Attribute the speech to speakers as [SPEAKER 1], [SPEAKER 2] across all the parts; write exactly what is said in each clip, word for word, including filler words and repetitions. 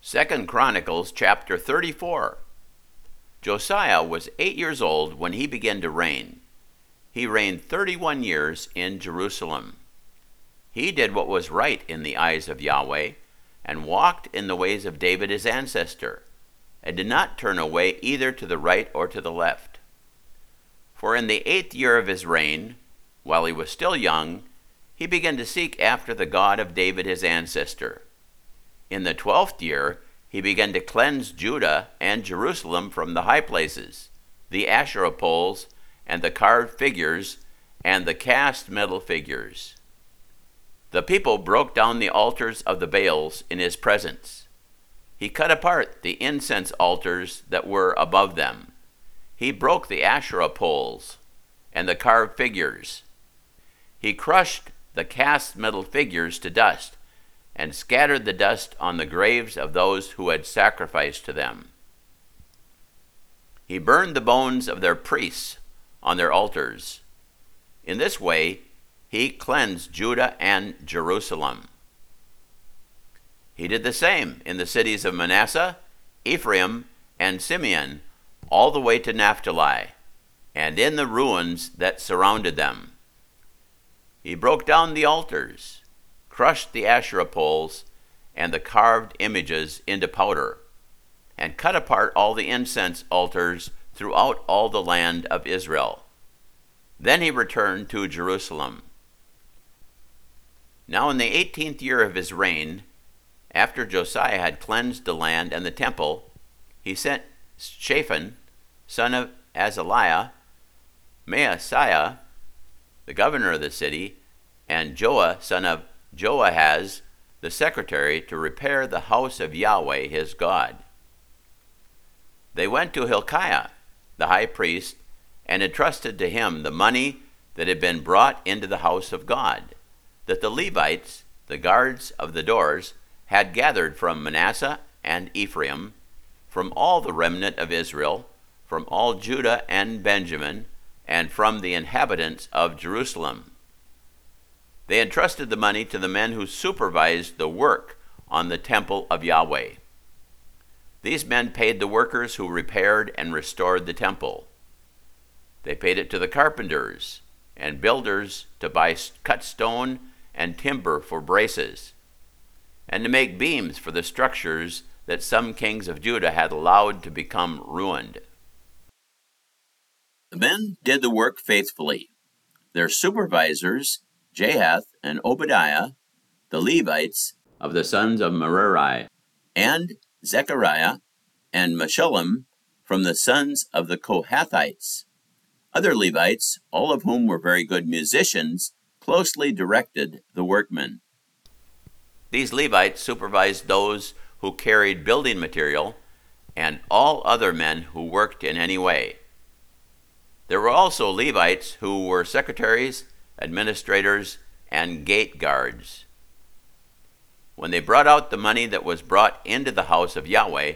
[SPEAKER 1] Second Chronicles chapter thirty-four. Josiah was eight years old when he began to reign. He reigned thirty-one years in Jerusalem. He did what was right in the eyes of Yahweh, and walked in the ways of David his ancestor, and did not turn away either to the right or to the left. For in the eighth year of his reign, while he was still young, he began to seek after the God of David his ancestor. In the twelfth year, he began to cleanse Judah and Jerusalem from the high places, the Asherah poles, and the carved figures, and the cast metal figures. The people broke down the altars of the Baals in his presence. He cut apart the incense altars that were above them. He broke the Asherah poles and the carved figures. He crushed the cast metal figures to dust, and scattered the dust on the graves of those who had sacrificed to them. He burned the bones of their priests on their altars. In this way, he cleansed Judah and Jerusalem. He did the same in the cities of Manasseh, Ephraim, and Simeon, all the way to Naphtali, and in the ruins that surrounded them. He broke down the altars, crushed the Asherah poles and the carved images into powder, and cut apart all the incense altars throughout all the land of Israel. Then he returned to Jerusalem. Now in the eighteenth year of his reign, after Josiah had cleansed the land and the temple, he sent Shaphan, son of Azaliah, Maaseiah, the governor of the city, and Joah, son of Joahaz, the secretary, to repair the house of Yahweh his God. They went to Hilkiah, the high priest, and entrusted to him the money that had been brought into the house of God, that the Levites, the guards of the doors, had gathered from Manasseh and Ephraim, from all the remnant of Israel, from all Judah and Benjamin, and from the inhabitants of Jerusalem. They entrusted the money to the men who supervised the work on the temple of Yahweh. These men paid the workers who repaired and restored the temple. They paid it to the carpenters and builders to buy cut stone and timber for braces, and to make beams for the structures that some kings of Judah had allowed to become ruined. The men did the work faithfully. Their supervisors, Jahath and Obadiah, the Levites of the sons of Merari, and Zechariah and Meshullam from the sons of the Kohathites. Other Levites, all of whom were very good musicians, closely directed the workmen. These Levites supervised those who carried building material and all other men who worked in any way. There were also Levites who were secretaries, administrators, and gate guards. When they brought out the money that was brought into the house of Yahweh,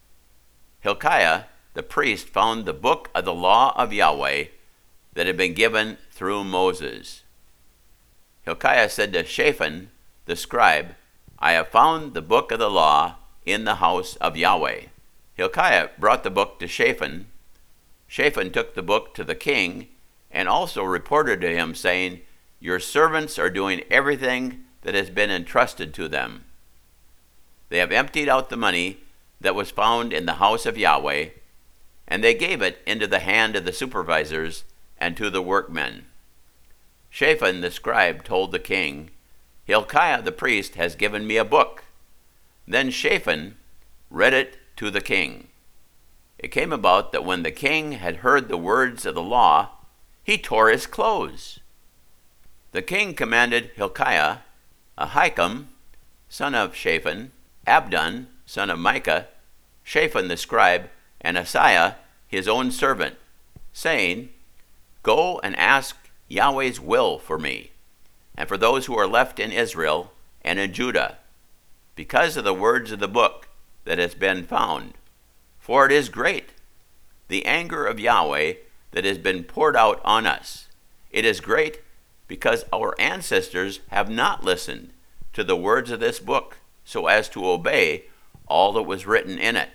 [SPEAKER 1] Hilkiah the priest found the book of the law of Yahweh that had been given through Moses. Hilkiah said to Shaphan the scribe, "I have found the book of the law in the house of Yahweh." Hilkiah brought the book to Shaphan. Shaphan took the book to the king and also reported to him, saying, "Your servants are doing everything that has been entrusted to them. They have emptied out the money that was found in the house of Yahweh, and they gave it into the hand of the supervisors and to the workmen." Shaphan the scribe told the king, "Hilkiah the priest has given me a book." Then Shaphan read it to the king. It came about that when the king had heard the words of the law, he tore his clothes. The king commanded Hilkiah, Ahikam, son of Shaphan, Abdon, son of Micah, Shaphan the scribe, and Asaiah, his own servant, saying, "Go and ask Yahweh's will for me, and for those who are left in Israel and in Judah, because of the words of the book that has been found. For it is great, the anger of Yahweh that has been poured out on us. It is great because our ancestors have not listened to the words of this book so as to obey all that was written in it.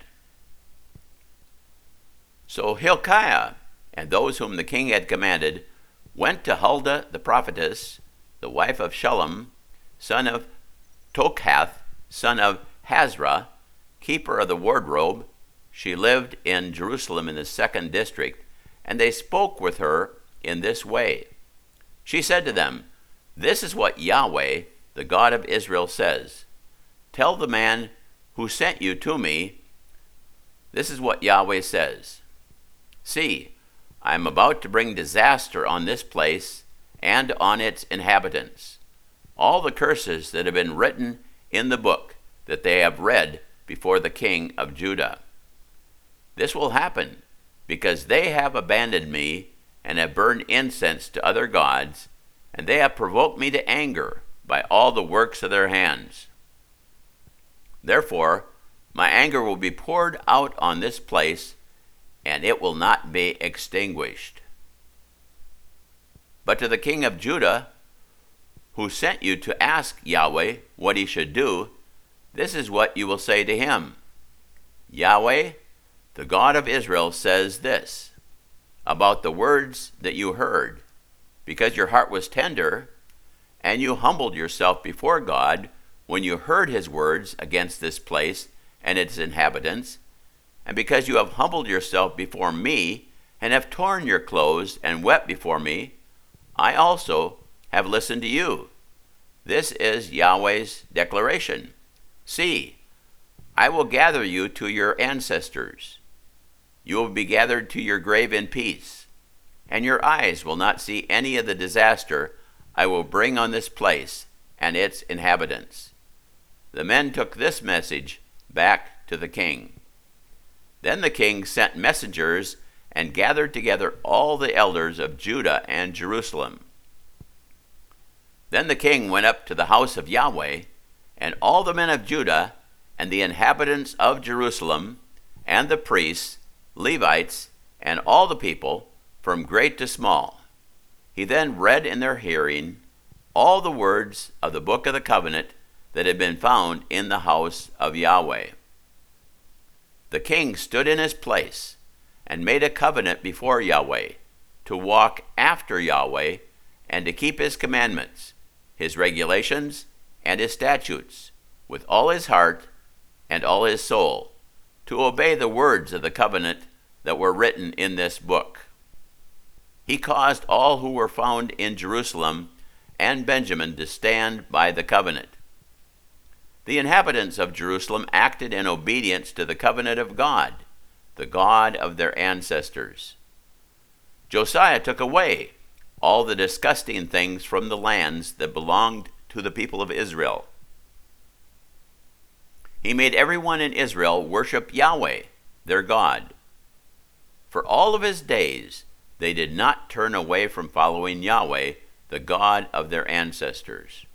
[SPEAKER 1] So Hilkiah and those whom the king had commanded went to Huldah the prophetess, the wife of Shallum, son of Tokhath, son of Hazra, keeper of the wardrobe. She lived in Jerusalem in the second district, and they spoke with her in this way. She said to them, "This is what Yahweh, the God of Israel, says. Tell the man who sent you to me, this is what Yahweh says. See, I am about to bring disaster on this place and on its inhabitants. All the curses that have been written in the book that they have read before the king of Judah. This will happen because they have abandoned me and have burned incense to other gods, and they have provoked me to anger by all the works of their hands. Therefore, my anger will be poured out on this place, and it will not be extinguished. But to the king of Judah, who sent you to ask Yahweh what he should do, this is what you will say to him. Yahweh, the God of Israel, says this about the words that you heard, because your heart was tender, and you humbled yourself before God when you heard his words against this place and its inhabitants, and because you have humbled yourself before me and have torn your clothes and wept before me, I also have listened to you. This is Yahweh's declaration. See, I will gather you to your ancestors. You will be gathered to your grave in peace, and your eyes will not see any of the disaster I will bring on this place and its inhabitants. The men took this message back to the king. Then the king sent messengers and gathered together all the elders of Judah and Jerusalem. Then the king went up to the house of Yahweh, and all the men of Judah and the inhabitants of Jerusalem and the priests, Levites, and all the people, from great to small. He then read in their hearing all the words of the book of the covenant that had been found in the house of Yahweh. The king stood in his place and made a covenant before Yahweh to walk after Yahweh and to keep his commandments, his regulations, and his statutes with all his heart and all his soul, to obey the words of the covenant that were written in this book. He caused all who were found in Jerusalem and Benjamin to stand by the covenant. The inhabitants of Jerusalem acted in obedience to the covenant of God, the God of their ancestors. Josiah took away all the disgusting things from the lands that belonged to the people of Israel. He made everyone in Israel worship Yahweh, their God. For all of his days, they did not turn away from following Yahweh, the God of their ancestors.